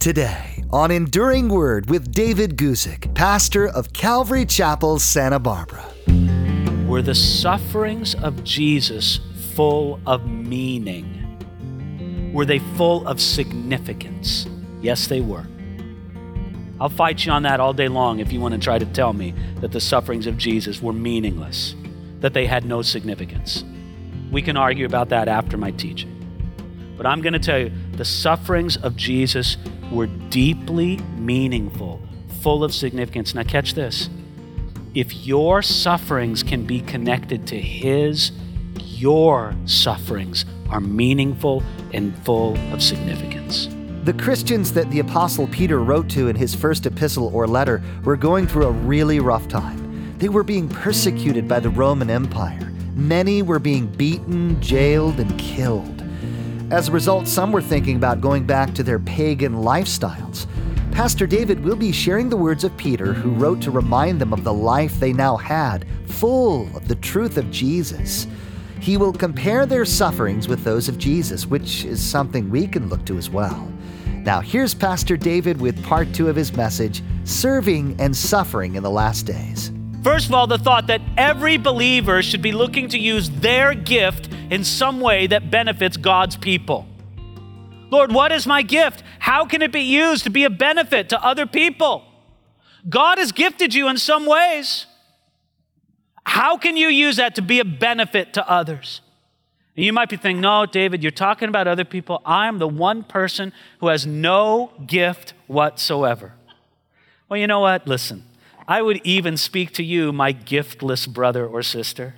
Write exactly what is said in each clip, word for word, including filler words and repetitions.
Today on Enduring Word with David Guzik, pastor of Calvary Chapel, Santa Barbara. Were the sufferings of Jesus full of meaning? Were they full of significance? Yes, they were. I'll fight you on that all day long if you want to try to tell me that the sufferings of Jesus were meaningless, that they had no significance. We can argue about that after my teaching. But I'm going to tell you, the sufferings of Jesus were deeply meaningful, full of significance. Now catch this. If your sufferings can be connected to His, your sufferings are meaningful and full of significance. The Christians that the Apostle Peter wrote to in his first epistle or letter were going through a really rough time. They were being persecuted by the Roman Empire. Many were being beaten, jailed, and killed. As a result, some were thinking about going back to their pagan lifestyles. Pastor David will be sharing the words of Peter, who wrote to remind them of the life they now had, full of the truth of Jesus. He will compare their sufferings with those of Jesus, which is something we can look to as well. Now, here's Pastor David with part two of his message, Serving and Suffering in the Last Days. First of all, the thought that every believer should be looking to use their gift in some way that benefits God's people. Lord, what is my gift? How can it be used to be a benefit to other people? God has gifted you in some ways. How can you use that to be a benefit to others? And you might be thinking, no, David, you're talking about other people. I'm the one person who has no gift whatsoever. Well, you know what? Listen. I would even speak to you, my giftless brother or sister.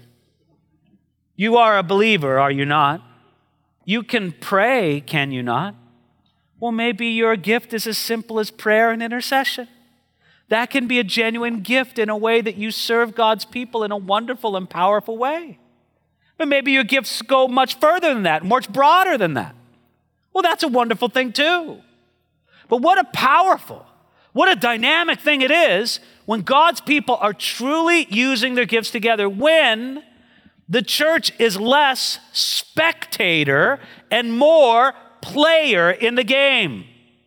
You are a believer, are you not? You can pray, can you not? Well, maybe your gift is as simple as prayer and intercession. That can be a genuine gift in a way that you serve God's people in a wonderful and powerful way. But maybe your gifts go much further than that, much broader than that. Well, that's a wonderful thing too. But what a powerful, what a dynamic thing it is when God's people are truly using their gifts together, when the church is less spectator and more player in the game.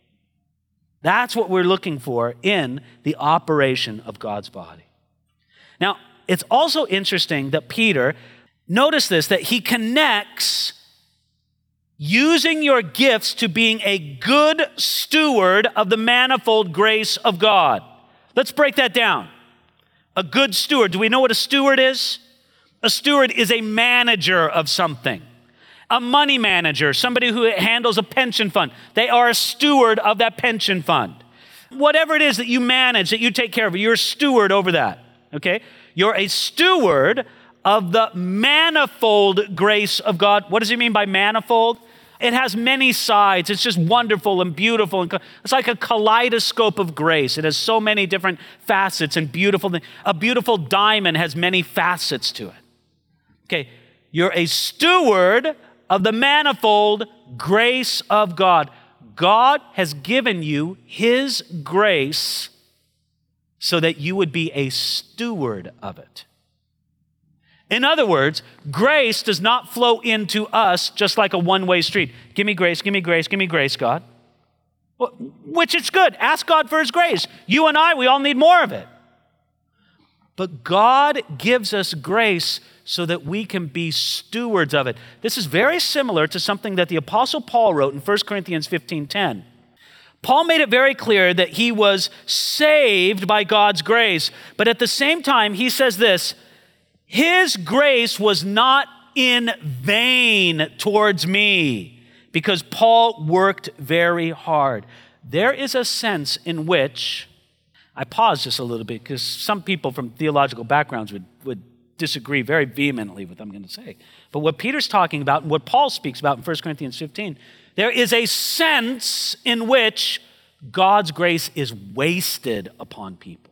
That's what we're looking for in the operation of God's body. Now, it's also interesting that Peter, notice this, that he connects using your gifts to being a good steward of the manifold grace of God. Let's break that down. A good steward. Do we know what a steward is? A steward is a manager of something. A money manager, somebody who handles a pension fund. They are a steward of that pension fund. Whatever it is that you manage, that you take care of, you're a steward over that, okay? You're a steward of the manifold grace of God. What does he mean by manifold? It has many sides. It's just wonderful and beautiful. It's like a kaleidoscope of grace. It has so many different facets and beautiful things. A beautiful diamond has many facets to it. Okay, you're a steward of the manifold grace of God. God has given you His grace so that you would be a steward of it. In other words, grace does not flow into us just like a one-way street. Give me grace, give me grace, give me grace, God. Well, which is good. Ask God for His grace. You and I, we all need more of it. But God gives us grace so that we can be stewards of it. This is very similar to something that the Apostle Paul wrote in First Corinthians fifteen ten. Paul made it very clear that he was saved by God's grace. But at the same time, he says this, His grace was not in vain towards me, because Paul worked very hard. There is a sense in which, I pause just a little bit because some people from theological backgrounds would, would disagree very vehemently with what I'm going to say. But what Peter's talking about and what Paul speaks about in First Corinthians fifteen, there is a sense in which God's grace is wasted upon people.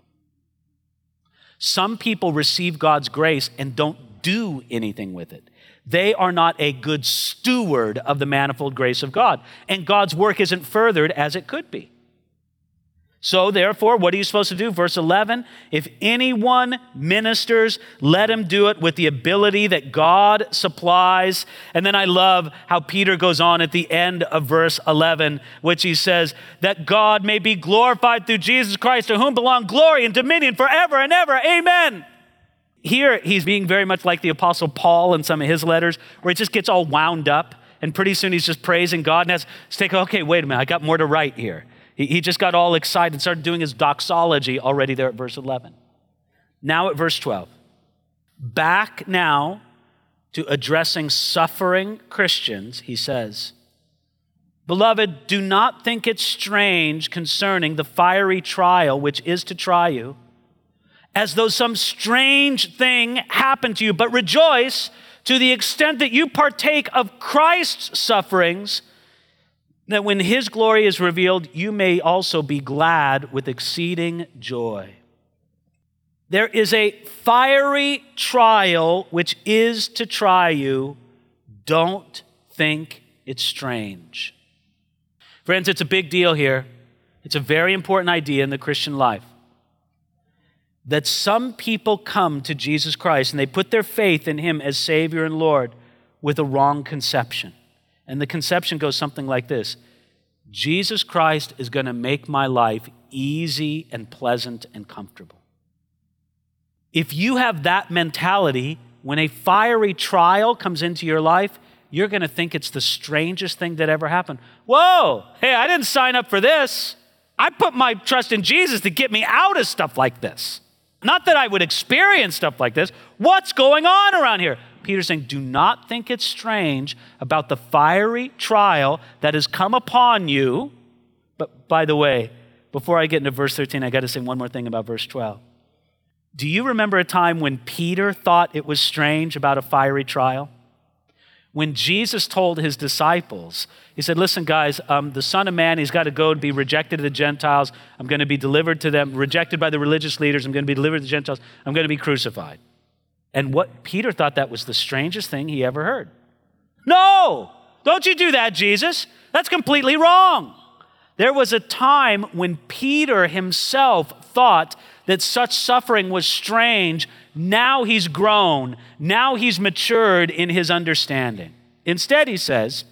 Some people receive God's grace and don't do anything with it. They are not a good steward of the manifold grace of God, and God's work isn't furthered as it could be. So therefore, what are you supposed to do? Verse eleven, if anyone ministers, let him do it with the ability that God supplies. And then I love how Peter goes on at the end of verse eleven, which he says, that God may be glorified through Jesus Christ, to whom belong glory and dominion forever and ever. Amen. Here, he's being very much like the Apostle Paul in some of his letters, where he just gets all wound up, and pretty soon he's just praising God and has to take, okay, wait a minute, I got more to write here. He just got all excited and started doing his doxology already there at verse eleven. Now at verse twelve. Back now to addressing suffering Christians, he says, beloved, do not think it strange concerning the fiery trial which is to try you, as though some strange thing happened to you, but rejoice to the extent that you partake of Christ's sufferings, that when his glory is revealed, you may also be glad with exceeding joy. There is a fiery trial which is to try you. Don't think it's strange. Friends, it's a big deal here. It's a very important idea in the Christian life. That some people come to Jesus Christ and they put their faith in him as Savior and Lord with a wrong conception. And the conception goes something like this: Jesus Christ is going to make my life easy and pleasant and comfortable. If you have that mentality, when a fiery trial comes into your life, you're going to think it's the strangest thing that ever happened. Whoa, hey, I didn't sign up for this. I put my trust in Jesus to get me out of stuff like this. Not that I would experience stuff like this. What's going on around here? Peter's saying, do not think it's strange about the fiery trial that has come upon you. But by the way, before I get into verse thirteen, I got to say one more thing about verse twelve. Do you remember a time when Peter thought it was strange about a fiery trial? When Jesus told his disciples, he said, listen, guys, um, the Son of Man, he's got to go and be rejected of the Gentiles. I'm going to be delivered to them, rejected by the religious leaders. I'm going to be delivered to the Gentiles. I'm going to be crucified. And what Peter thought that was the strangest thing he ever heard. No, don't you do that, Jesus. That's completely wrong. There was a time when Peter himself thought that such suffering was strange. Now he's grown. Now he's matured in his understanding. Instead, he says,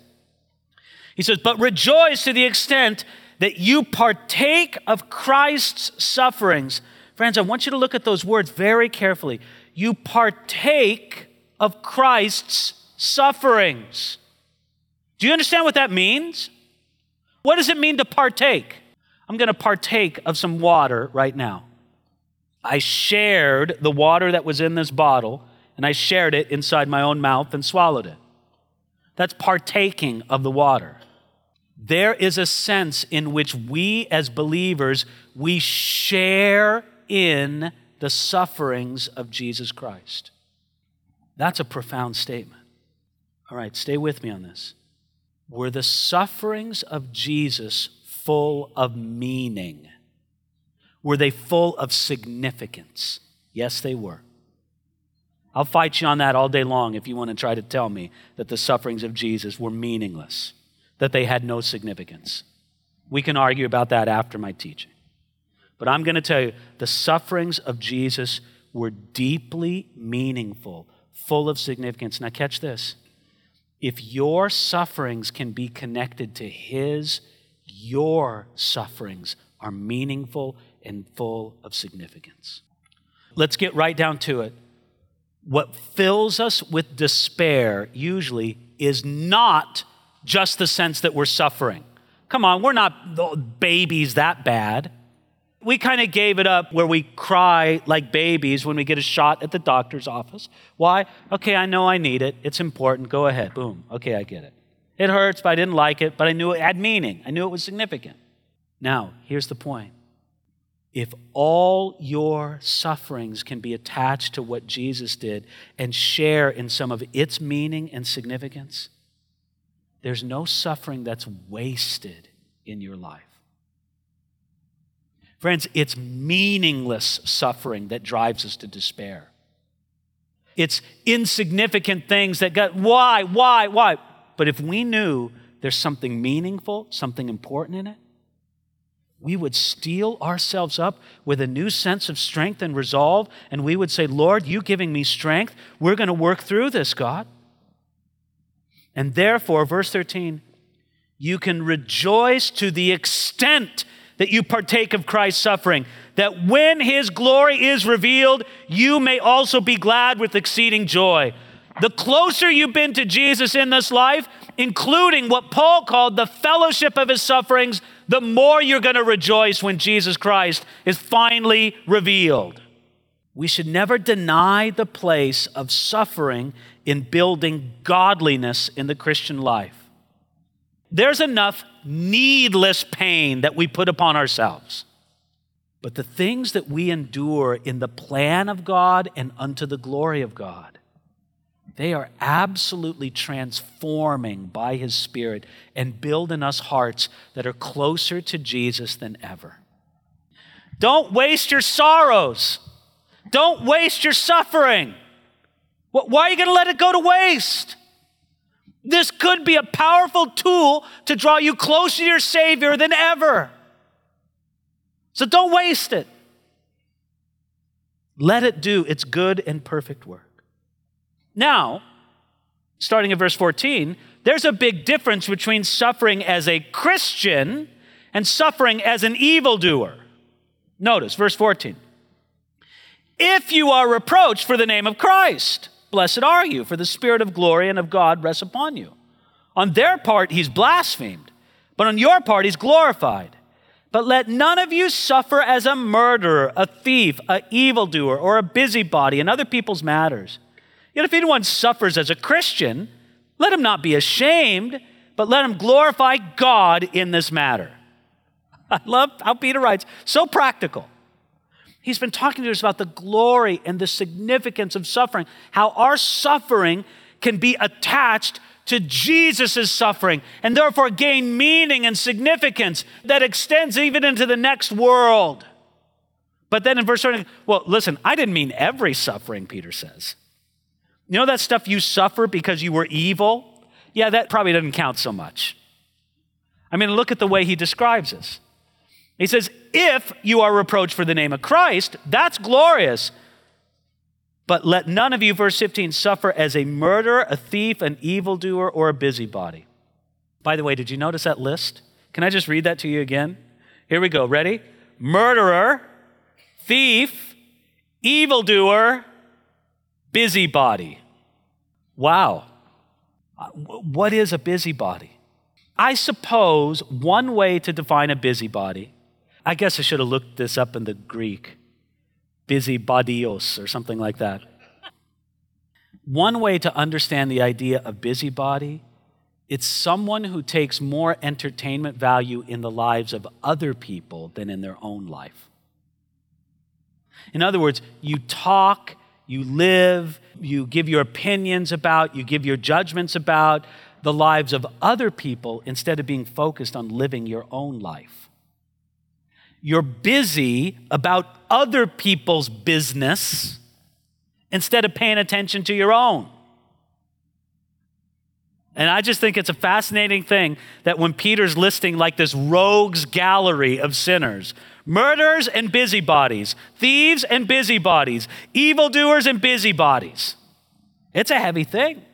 he says, but rejoice to the extent that you partake of Christ's sufferings. Friends, I want you to look at those words very carefully. You partake of Christ's sufferings. Do you understand what that means? What does it mean to partake? I'm going to partake of some water right now. I shared the water that was in this bottle, and I shared it inside my own mouth and swallowed it. That's partaking of the water. There is a sense in which we as believers, we share in the sufferings of Jesus Christ. That's a profound statement. All right, stay with me on this. Were the sufferings of Jesus full of meaning? Were they full of significance? Yes, they were. I'll fight you on that all day long if you want to try to tell me that the sufferings of Jesus were meaningless, that they had no significance. We can argue about that after my teaching. But I'm going to tell you, the sufferings of Jesus were deeply meaningful, full of significance. Now catch this. If your sufferings can be connected to his, your sufferings are meaningful and full of significance. Let's get right down to it. What fills us with despair usually is not just the sense that we're suffering. Come on, we're not babies that bad. We kind of gave it up where we cry like babies when we get a shot at the doctor's office. Why? Okay, I know I need it. It's important. Go ahead. Boom. Okay, I get it. It hurts, but I didn't like it, but I knew it had meaning. I knew it was significant. Now, here's the point. If all your sufferings can be attached to what Jesus did and share in some of its meaning and significance, there's no suffering that's wasted in your life. Friends, it's meaningless suffering that drives us to despair. It's insignificant things that got, why, why, why? But if we knew there's something meaningful, something important in it, we would steel ourselves up with a new sense of strength and resolve, and we would say, Lord, you giving me strength, we're going to work through this, God. And therefore, verse thirteen, you can rejoice to the extent that you partake of Christ's suffering, that when his glory is revealed, you may also be glad with exceeding joy. The closer you've been to Jesus in this life, including what Paul called the fellowship of his sufferings, the more you're going to rejoice when Jesus Christ is finally revealed. We should never deny the place of suffering in building godliness in the Christian life. There's enough needless pain that we put upon ourselves. But the things that we endure in the plan of God and unto the glory of God, they are absolutely transforming by his Spirit and build in us hearts that are closer to Jesus than ever. Don't waste your sorrows. Don't waste your suffering. Why are you going to let it go to waste? This could be a powerful tool to draw you closer to your Savior than ever. So don't waste it. Let it do its good and perfect work. Now, starting at verse fourteen, there's a big difference between suffering as a Christian and suffering as an evildoer. Notice, verse fourteen. If you are reproached for the name of Christ, blessed are you, for the Spirit of glory and of God rests upon you. On their part, he's blasphemed, but on your part, he's glorified. But let none of you suffer as a murderer, a thief, an evildoer, or a busybody in other people's matters. Yet if anyone suffers as a Christian, let him not be ashamed, but let him glorify God in this matter. I love how Peter writes, so practical. He's been talking to us about the glory and the significance of suffering, how our suffering can be attached to Jesus' suffering and therefore gain meaning and significance that extends even into the next world. But then in verse thirty, well, listen, I didn't mean every suffering, Peter says. You know that stuff you suffer because you were evil? Yeah, that probably doesn't count so much. I mean, look at the way he describes this. He says, if you are reproached for the name of Christ, that's glorious. But let none of you, verse fifteen, suffer as a murderer, a thief, an evildoer, or a busybody. By the way, did you notice that list? Can I just read that to you again? Here we go. Ready? Murderer, thief, evildoer, busybody. Wow. What is a busybody? I suppose one way to define a busybody, I guess I should have looked this up in the Greek, busybodios or something like that. One way to understand the idea of busybody, it's someone who takes more entertainment value in the lives of other people than in their own life. In other words, you talk, you live, you give your opinions about, you give your judgments about the lives of other people instead of being focused on living your own life. You're busy about other people's business instead of paying attention to your own. And I just think it's a fascinating thing that when Peter's listing like this rogues gallery of sinners, murderers and busybodies, thieves and busybodies, evildoers and busybodies, it's a heavy thing.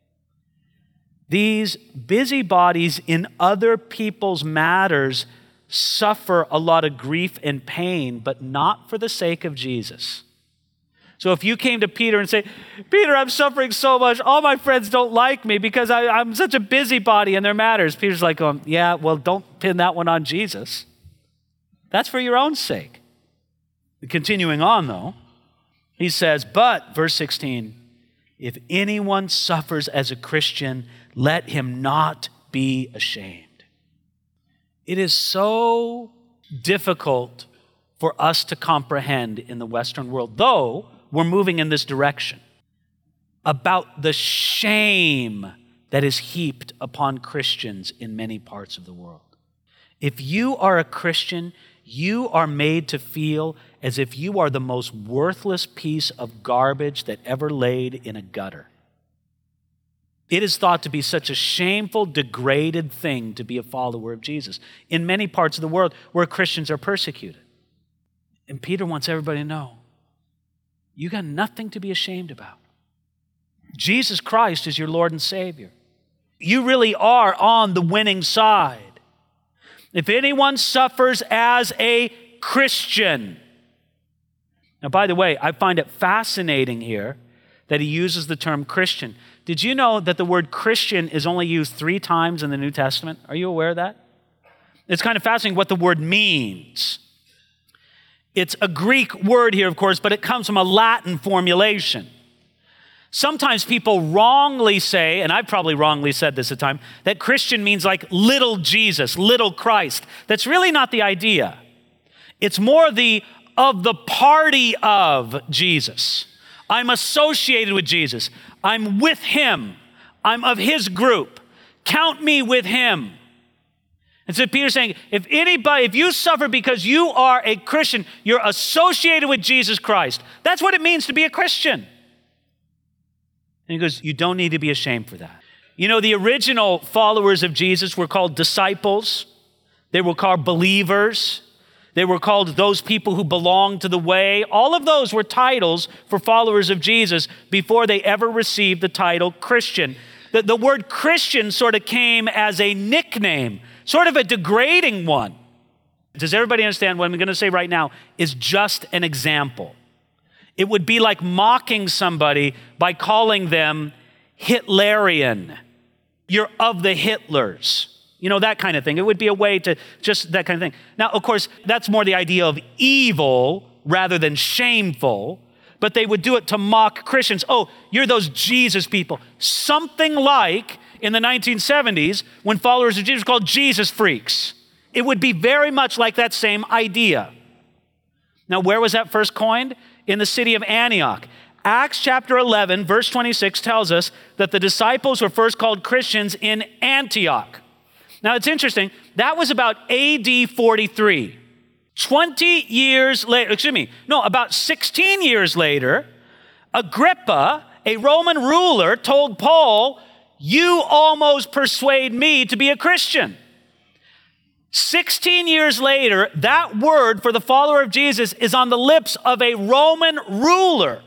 These busybodies in other people's matters suffer a lot of grief and pain, but not for the sake of Jesus. So if you came to Peter and say, Peter, I'm suffering so much. All my friends don't like me because I, I'm such a busybody in their matters. Peter's like, um, yeah, well, don't pin that one on Jesus. That's for your own sake. Continuing on, though, he says, but, verse sixteen, if anyone suffers as a Christian, let him not be ashamed. It is so difficult for us to comprehend in the Western world, though we're moving in this direction, about the shame that is heaped upon Christians in many parts of the world. If you are a Christian, you are made to feel as if you are the most worthless piece of garbage that ever laid in a gutter. It is thought to be such a shameful, degraded thing to be a follower of Jesus in many parts of the world where Christians are persecuted. And Peter wants everybody to know, you got nothing to be ashamed about. Jesus Christ is your Lord and Savior. You really are on the winning side. If anyone suffers as a Christian. Now, by the way, I find it fascinating here that he uses the term Christian. Did you know that the word Christian is only used three times in the New Testament? Are you aware of that? It's kind of fascinating what the word means. It's a Greek word here, of course, but it comes from a Latin formulation. Sometimes people wrongly say, and I've probably wrongly said this at times, that Christian means like little Jesus, little Christ. That's really not the idea. It's more the of the party of Jesus. I'm associated with Jesus. I'm with him. I'm of his group. Count me with him. And so Peter's saying, if anybody, if you suffer because you are a Christian, you're associated with Jesus Christ. That's what it means to be a Christian. And he goes, you don't need to be ashamed for that. You know, the original followers of Jesus were called disciples. They were called believers. They were called those people who belonged to the way. All of those were titles for followers of Jesus before they ever received the title Christian. The, the word Christian sort of came as a nickname, sort of a degrading one. Does everybody understand what I'm going to say right now is just an example? It would be like mocking somebody by calling them Hitlerian. You're of the Hitlers. You know, that kind of thing. It would be a way to just that kind of thing. Now, of course, that's more the idea of evil rather than shameful, but they would do it to mock Christians. Oh, you're those Jesus people. Something like in the nineteen seventies when followers of Jesus were called Jesus freaks. It would be very much like that same idea. Now, where was that first coined? In the city of Antioch. Acts chapter eleven, verse twenty-six tells us that the disciples were first called Christians in Antioch. Now, it's interesting. That was about A D forty-three. twenty years later, excuse me, no, about sixteen years later, Agrippa, a Roman ruler, told Paul, you almost persuade me to be a Christian. sixteen years later, that word for the follower of Jesus is on the lips of a Roman ruler.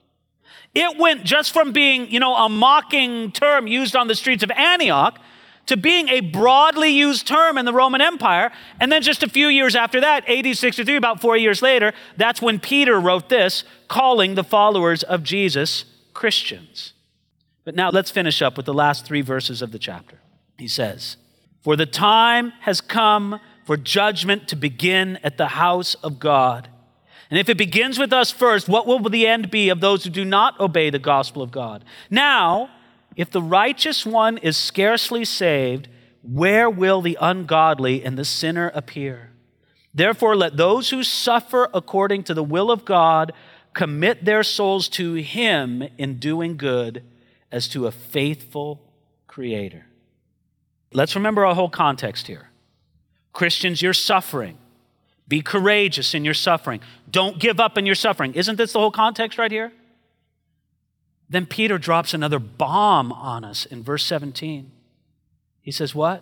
It went just from being, you know, a mocking term used on the streets of Antioch to being a broadly used term in the Roman Empire. And then just a few years after that, A D sixty-three, about four years later, that's when Peter wrote this, calling the followers of Jesus Christians. But now let's finish up with the last three verses of the chapter. He says, for the time has come for judgment to begin at the house of God. And if it begins with us first, what will the end be of those who do not obey the gospel of God? Now, if the righteous one is scarcely saved, where will the ungodly and the sinner appear? Therefore, let those who suffer according to the will of God commit their souls to him in doing good as to a faithful Creator. Let's remember our whole context here. Christians, you're suffering. Be courageous in your suffering. Don't give up in your suffering. Isn't this the whole context right here? Then Peter drops another bomb on us in verse seventeen. He says what?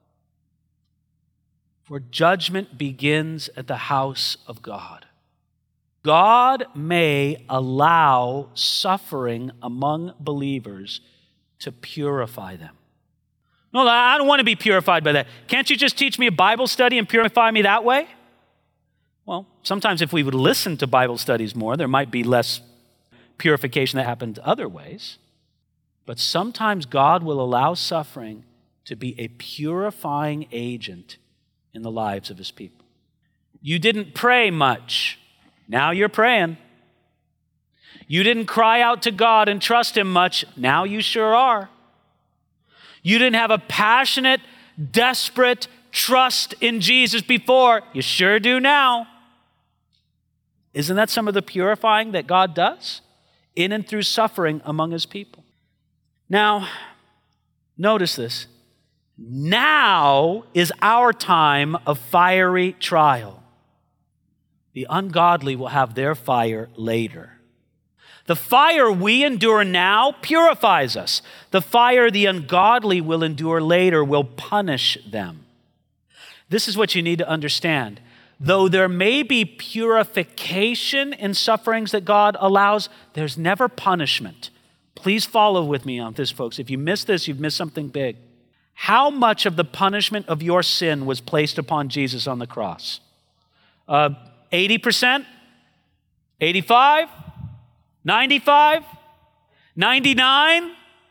For judgment begins at the house of God. God may allow suffering among believers to purify them. No, I don't want to be purified by that. Can't you just teach me a Bible study and purify me that way? Well, sometimes if we would listen to Bible studies more, there might be less purification that happens other ways. But sometimes God will allow suffering to be a purifying agent in the lives of his people. You didn't pray much. Now you're praying. You didn't cry out to God and trust him much. Now you sure are. You didn't have a passionate, desperate trust in Jesus before. You sure do now. Isn't that some of the purifying that God does in and through suffering among his people? Now, notice this. Now is our time of fiery trial. The ungodly will have their fire later. The fire we endure now purifies us. The fire the ungodly will endure later will punish them. This is what you need to understand. Though there may be purification in sufferings that God allows, there's never punishment. Please follow with me on this, folks. If you miss this, you've missed something big. How much of the punishment of your sin was placed upon Jesus on the cross? Uh, eighty percent? eighty-five? ninety-five? ninety-nine?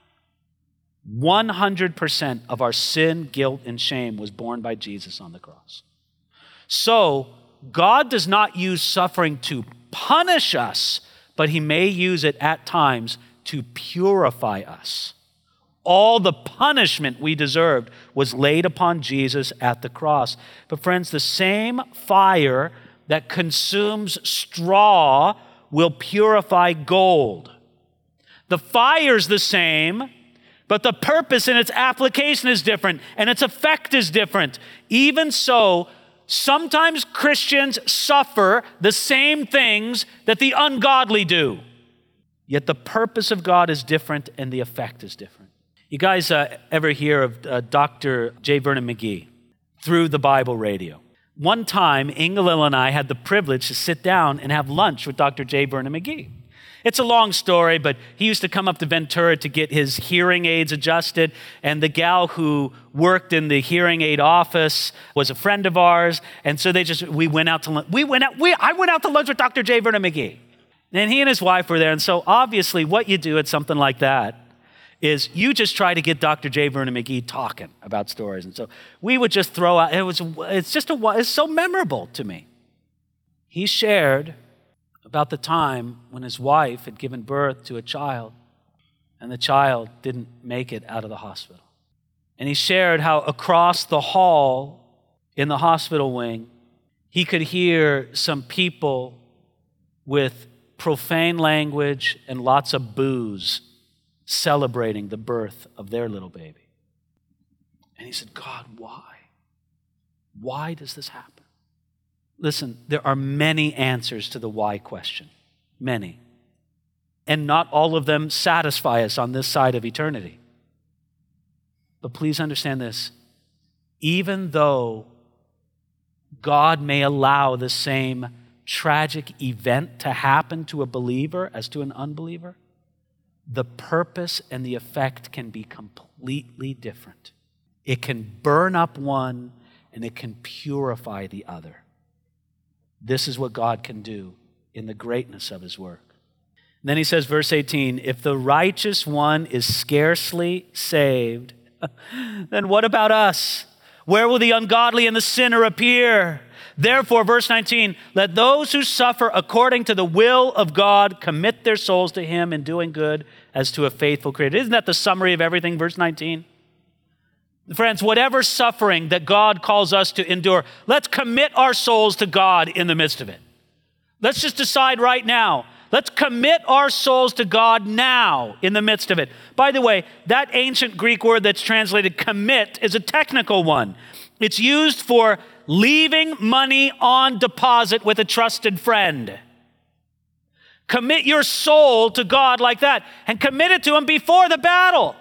one hundred percent of our sin, guilt, and shame was borne by Jesus on the cross. So, God does not use suffering to punish us, but he may use it at times to purify us. All the punishment we deserved was laid upon Jesus at the cross. But friends, the same fire that consumes straw will purify gold. The fire's the same, but the purpose and its application is different, and its effect is different. Even so, sometimes Christians suffer the same things that the ungodly do. Yet the purpose of God is different and the effect is different. You guys uh, ever hear of uh, Doctor J. Vernon McGee through the Bible radio? One time, Inga-Lill and I had the privilege to sit down and have lunch with Doctor J. Vernon McGee. It's a long story, but he used to come up to Ventura to get his hearing aids adjusted, and the gal who worked in the hearing aid office was a friend of ours, and so they just, we went out to lunch. We went out, we, I went out to lunch with Doctor J. Vernon McGee. And he and his wife were there, and so obviously what you do at something like that is you just try to get Doctor J. Vernon McGee talking about stories. And so we would just throw out, it was, it's just a, it's so memorable to me. He shared about the time when his wife had given birth to a child and the child didn't make it out of the hospital. And he shared how across the hall in the hospital wing, he could hear some people with profane language and lots of booze celebrating the birth of their little baby. And he said, God, why? Why does this happen? Listen, there are many answers to the why question. Many. And not all of them satisfy us on this side of eternity. But please understand this. Even though God may allow the same tragic event to happen to a believer as to an unbeliever, the purpose and the effect can be completely different. It can burn up one and it can purify the other. This is what God can do in the greatness of his work. And then he says, verse eighteen, if the righteous one is scarcely saved, then what about us? Where will the ungodly and the sinner appear? Therefore, verse nineteen, let those who suffer according to the will of God commit their souls to him in doing good as to a faithful Creator. Isn't that the summary of everything, verse nineteen? Friends, whatever suffering that God calls us to endure, let's commit our souls to God in the midst of it. Let's just decide right now. Let's commit our souls to God now in the midst of it. By the way, that ancient Greek word that's translated commit is a technical one. It's used for leaving money on deposit with a trusted friend. Commit your soul to God like that and commit it to him before the battle.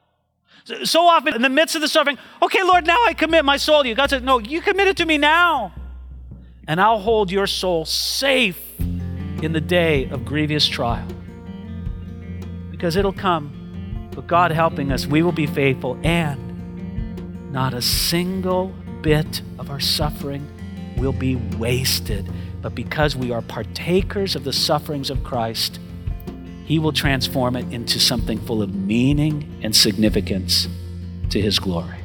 So often in the midst of the suffering, okay, Lord, now I commit my soul to you. God says, no, you commit it to me now. And I'll hold your soul safe in the day of grievous trial. Because it'll come. But God helping us, we will be faithful, and not a single bit of our suffering will be wasted. But because we are partakers of the sufferings of Christ, he will transform it into something full of meaning and significance to his glory.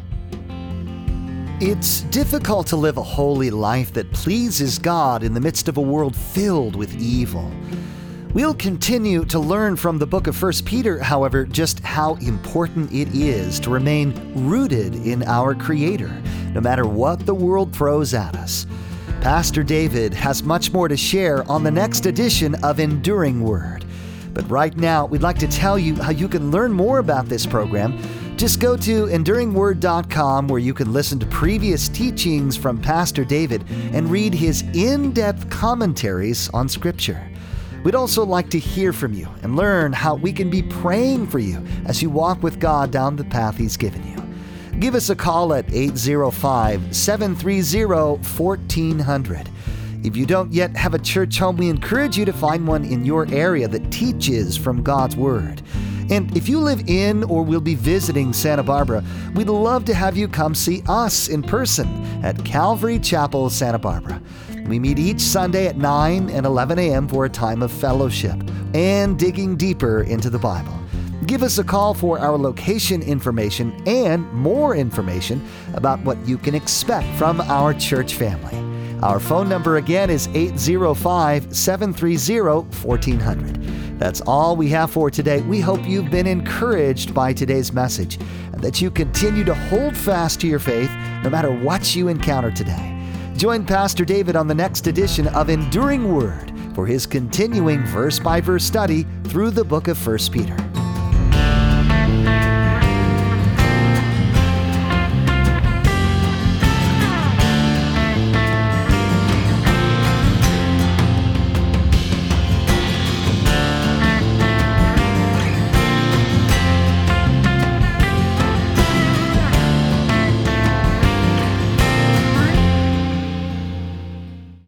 It's difficult to live a holy life that pleases God in the midst of a world filled with evil. We'll continue to learn from the book of First Peter, however, just how important it is to remain rooted in our Creator, no matter what the world throws at us. Pastor David has much more to share on the next edition of Enduring Word. But right now, we'd like to tell you how you can learn more about this program. Just go to enduring word dot com, where you can listen to previous teachings from Pastor David and read his in-depth commentaries on Scripture. We'd also like to hear from you and learn how we can be praying for you as you walk with God down the path He's given you. Give us a call at eight zero five, seven three zero, one four zero zero. If you don't yet have a church home, we encourage you to find one in your area that teaches from God's Word. And if you live in or will be visiting Santa Barbara, we'd love to have you come see us in person at Calvary Chapel, Santa Barbara. We meet each Sunday at nine and eleven a.m. for a time of fellowship and digging deeper into the Bible. Give us a call for our location information and more information about what you can expect from our church family. Our phone number again is eight zero five, seven three zero, one four zero zero. That's all we have for today. We hope you've been encouraged by today's message and that you continue to hold fast to your faith no matter what you encounter today. Join Pastor David on the next edition of Enduring Word for his continuing verse-by-verse study through the book of First Peter.